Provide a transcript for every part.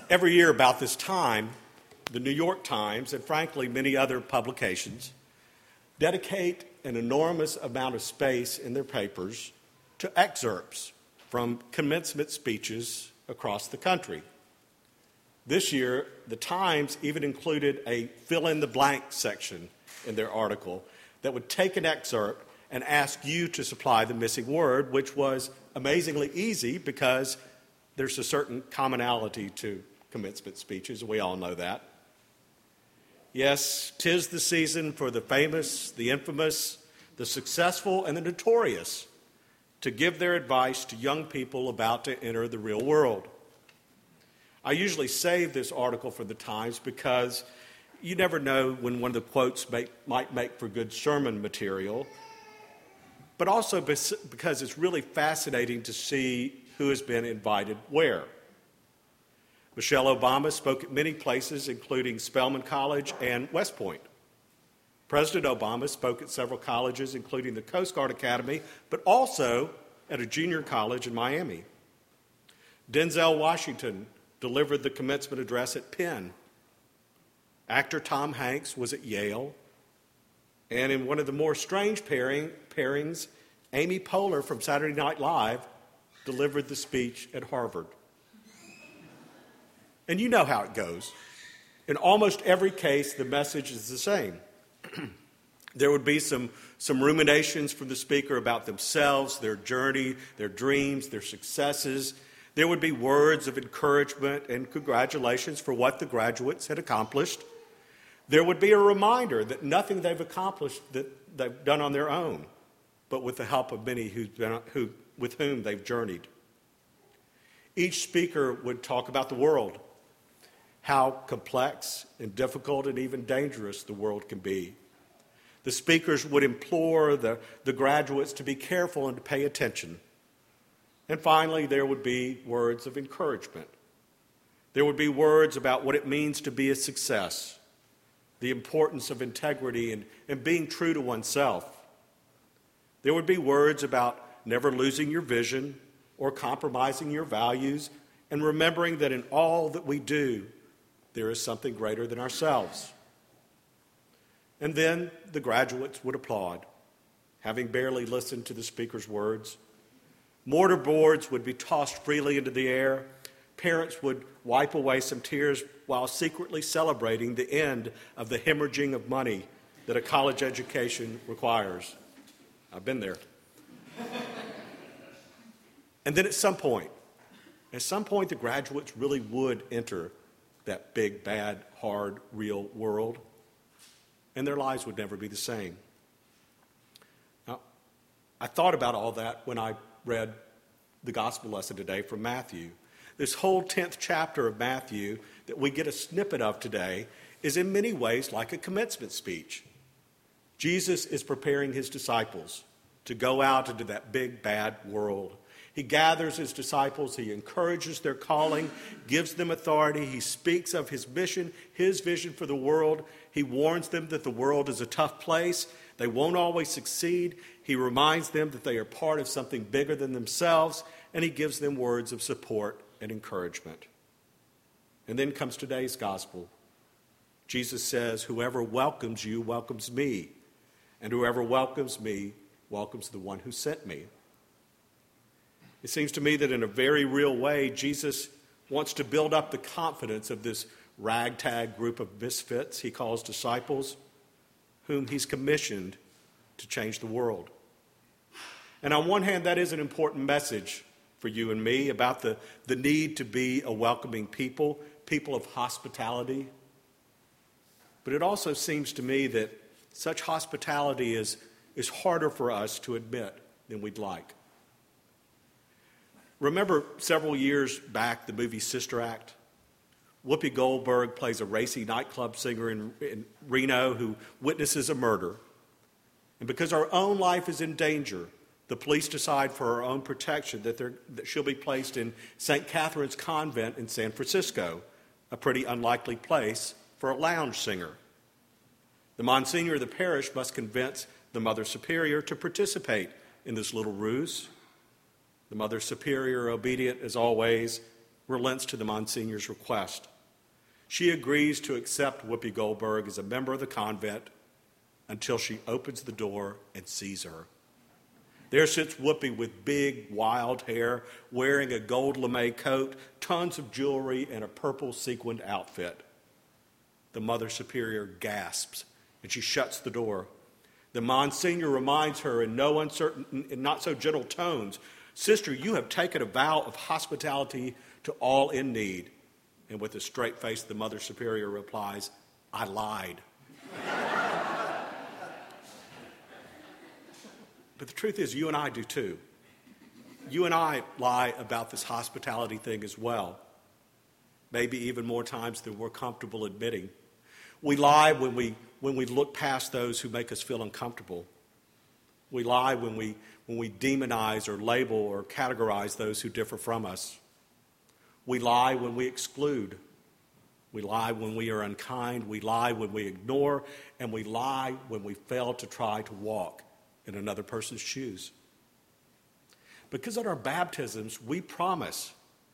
Every year about this time, the New York Times, and frankly many other publications, dedicate an enormous amount of space in their papers to excerpts from commencement speeches across the country. This year, the Times even included a fill-in-the-blank section in their article that would take an excerpt and ask you to supply the missing word, which was amazingly easy because there's a certain commonality to commencement speeches. We all know that. Yes, 'tis the season for the famous, the infamous, the successful, and the notorious to give their advice to young people about to enter the real world. I usually save this article for the Times because you never know when one of the quotes might make for good sermon material, but also because it's really fascinating to see who has been invited where. Michelle Obama spoke at many places, including Spelman College and West Point. President Obama spoke at several colleges, including the Coast Guard Academy, but also at a junior college in Miami. Denzel Washington delivered the commencement address at Penn. Actor Tom Hanks was at Yale. And in one of the more strange pairings, Amy Poehler from Saturday Night Live delivered the speech at Harvard. And you know how it goes. In almost every case, the message is the same. There would be some ruminations from the speaker about themselves, their journey, their dreams, their successes. There would be words of encouragement and congratulations for what the graduates had accomplished. There would be a reminder that nothing they've accomplished that they've done on their own, but with the help of many with whom they've journeyed. Each speaker would talk about the world, how complex and difficult and even dangerous the world can be. The speakers would implore the graduates to be careful and to pay attention. And finally, there would be words of encouragement. There would be words about what it means to be a success, the importance of integrity and being true to oneself. There would be words about never losing your vision or compromising your values and remembering that in all that we do, there is something greater than ourselves. And then the graduates would applaud, having barely listened to the speaker's words. Mortar boards would be tossed freely into the air. Parents would wipe away some tears while secretly celebrating the end of the hemorrhaging of money that a college education requires. I've been there. And then at some point, the graduates really would enter that big, bad, hard, real world, and their lives would never be the same. Now, I thought about all that when I read the gospel lesson today from Matthew. This whole 10th chapter of Matthew that we get a snippet of today is in many ways like a commencement speech. Jesus is preparing his disciples to go out into that big, bad world. He gathers his disciples, he encourages their calling, gives them authority, he speaks of his mission, his vision for the world. He warns them that the world is a tough place. They won't always succeed. He reminds them that they are part of something bigger than themselves, and he gives them words of support and encouragement. And then comes today's gospel. Jesus says, "Whoever welcomes you welcomes me, and whoever welcomes me welcomes the one who sent me." It seems to me that in a very real way, Jesus wants to build up the confidence of this ragtag group of misfits he calls disciples, whom he's commissioned to change the world. And on one hand, that is an important message for you and me about the need to be a welcoming people of hospitality. But it also seems to me that such hospitality is harder for us to admit than we'd like. Remember several years back, the movie Sister Act? Whoopi Goldberg plays a racy nightclub singer in Reno who witnesses a murder. And because our own life is in danger, the police decide for her own protection that she'll be placed in St. Catherine's Convent in San Francisco, a pretty unlikely place for a lounge singer. The Monsignor of the parish must convince the Mother Superior to participate in this little ruse. The Mother Superior, obedient as always, relents to the Monsignor's request. She agrees to accept Whoopi Goldberg as a member of the convent until she opens the door and sees her. There sits Whoopi with big, wild hair, wearing a gold lame coat, tons of jewelry, and a purple sequined outfit. The Mother Superior gasps, and she shuts the door. The Monsignor reminds her in no uncertain and not so gentle tones, "Sister, you have taken a vow of hospitality to all in need." And with a straight face, the Mother Superior replies, "I lied." But the truth is, you and I do too. You and I lie about this hospitality thing as well. Maybe even more times than we're comfortable admitting. We lie when we look past those who make us feel uncomfortable. We lie when we demonize or label or categorize those who differ from us. We lie when we exclude. We lie when we are unkind. We lie when we ignore. And we lie when we fail to try to walk in another person's shoes. Because at our baptisms, we promise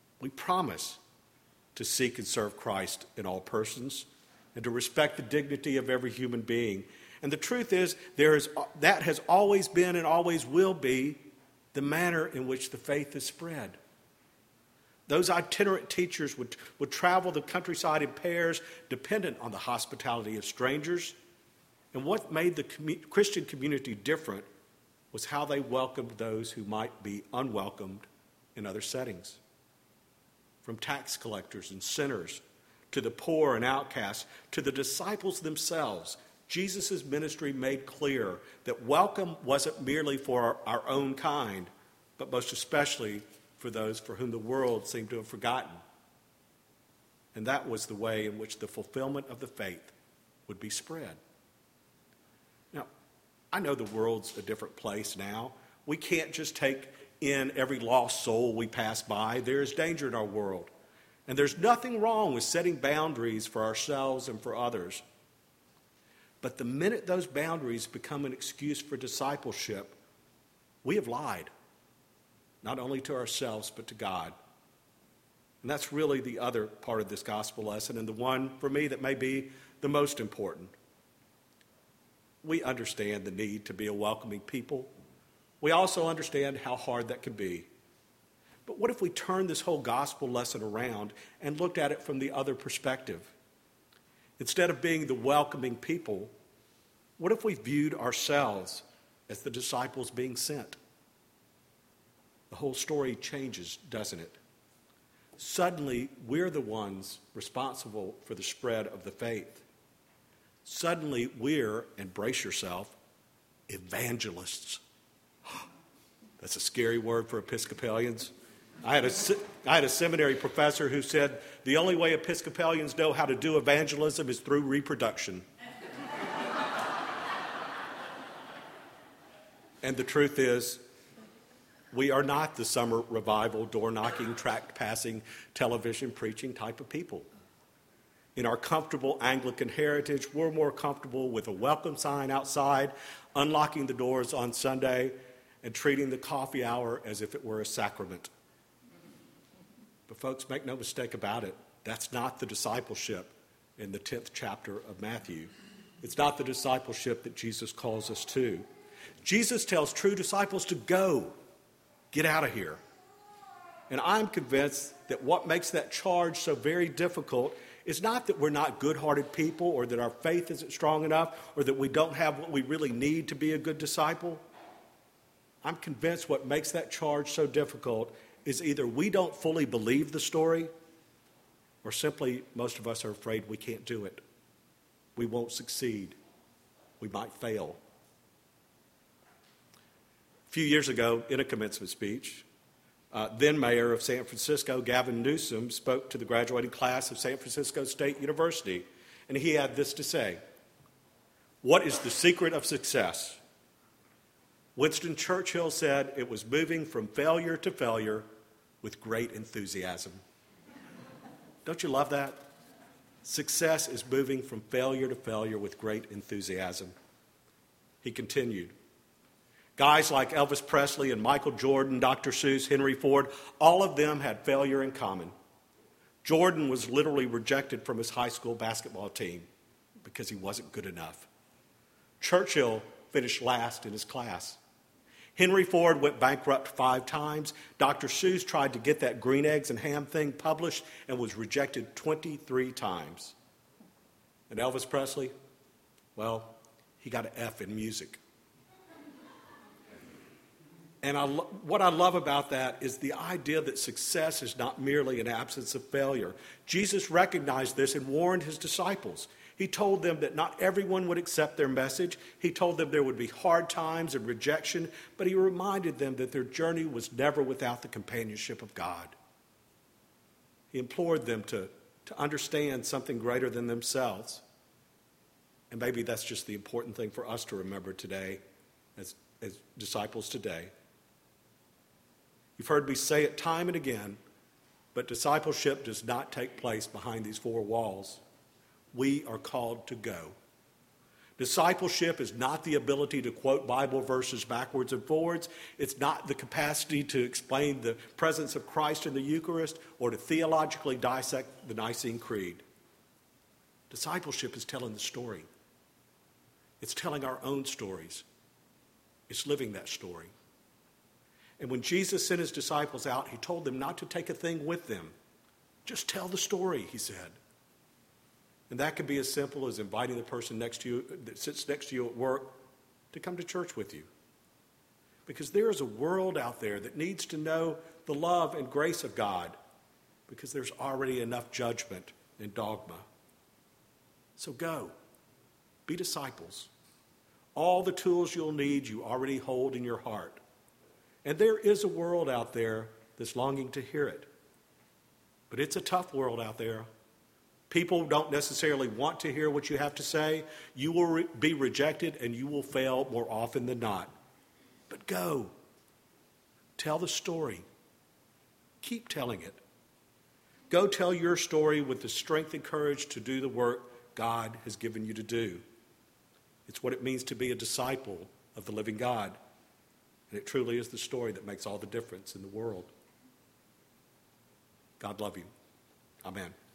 to seek and serve Christ in all persons and to respect the dignity of every human being. And the truth is, that has always been and always will be the manner in which the faith is spread. Those itinerant teachers would travel the countryside in pairs, dependent on the hospitality of strangers. And what made the Christian community different was how they welcomed those who might be unwelcomed in other settings. From tax collectors and sinners, to the poor and outcasts, to the disciples themselves, Jesus' ministry made clear that welcome wasn't merely for our own kind, but most especially for those for whom the world seemed to have forgotten. And that was the way in which the fulfillment of the faith would be spread. Now, I know the world's a different place now. We can't just take in every lost soul we pass by. There is danger in our world. And there's nothing wrong with setting boundaries for ourselves and for others. But the minute those boundaries become an excuse for discipleship, we have lied. Not only to ourselves, but to God. And that's really the other part of this gospel lesson, and the one, for me, that may be the most important. We understand the need to be a welcoming people. We also understand how hard that can be. But what if we turned this whole gospel lesson around and looked at it from the other perspective? Instead of being the welcoming people, what if we viewed ourselves as the disciples being sent? The whole story changes, doesn't it? Suddenly, we're the ones responsible for the spread of the faith. Suddenly, we're, and brace yourself, evangelists. That's a scary word for Episcopalians. I had a seminary professor who said the only way Episcopalians know how to do evangelism is through reproduction. And the truth is, we are not the summer revival, door-knocking, tract-passing, television-preaching type of people. In our comfortable Anglican heritage, we're more comfortable with a welcome sign outside, unlocking the doors on Sunday, and treating the coffee hour as if it were a sacrament. But folks, make no mistake about it, that's not the discipleship in the 10th chapter of Matthew. It's not the discipleship that Jesus calls us to. Jesus tells true disciples to go. Get out of here. And I'm convinced that what makes that charge so very difficult is not that we're not good-hearted people or that our faith isn't strong enough or that we don't have what we really need to be a good disciple. I'm convinced what makes that charge so difficult is either we don't fully believe the story or simply most of us are afraid we can't do it. We won't succeed. We might fail. A few years ago, in a commencement speech, then Mayor of San Francisco, Gavin Newsom, spoke to the graduating class of San Francisco State University, and he had this to say: "What is the secret of success? Winston Churchill said it was moving from failure to failure with great enthusiasm." Don't you love that? Success is moving from failure to failure with great enthusiasm. He continued, "Guys like Elvis Presley and Michael Jordan, Dr. Seuss, Henry Ford, all of them had failure in common. Jordan was literally rejected from his high school basketball team because he wasn't good enough. Churchill finished last in his class. Henry Ford went bankrupt 5 times. Dr. Seuss tried to get that green eggs and ham thing published and was rejected 23 times. And Elvis Presley, well, he got an F in music. And what I love about that is the idea that success is not merely an absence of failure. Jesus recognized this and warned his disciples. He told them that not everyone would accept their message. He told them there would be hard times and rejection, but he reminded them that their journey was never without the companionship of God. He implored them to understand something greater than themselves. And maybe that's just the important thing for us to remember today as disciples today. You've heard me say it time and again, but discipleship does not take place behind these 4 walls. We are called to go. Discipleship is not the ability to quote Bible verses backwards and forwards. It's not the capacity to explain the presence of Christ in the Eucharist or to theologically dissect the Nicene Creed. Discipleship is telling the story. It's telling our own stories. It's living that story. And when Jesus sent his disciples out, he told them not to take a thing with them. Just tell the story, he said. And that could be as simple as inviting the person next to you that sits next to you at work to come to church with you. Because there is a world out there that needs to know the love and grace of God, because there's already enough judgment and dogma. So go. Be disciples. All the tools you'll need you already hold in your heart. And there is a world out there that's longing to hear it. But it's a tough world out there. People don't necessarily want to hear what you have to say. You will be rejected and you will fail more often than not. But go. Tell the story. Keep telling it. Go tell your story with the strength and courage to do the work God has given you to do. It's what it means to be a disciple of the living God. And it truly is the story that makes all the difference in the world. God love you. Amen.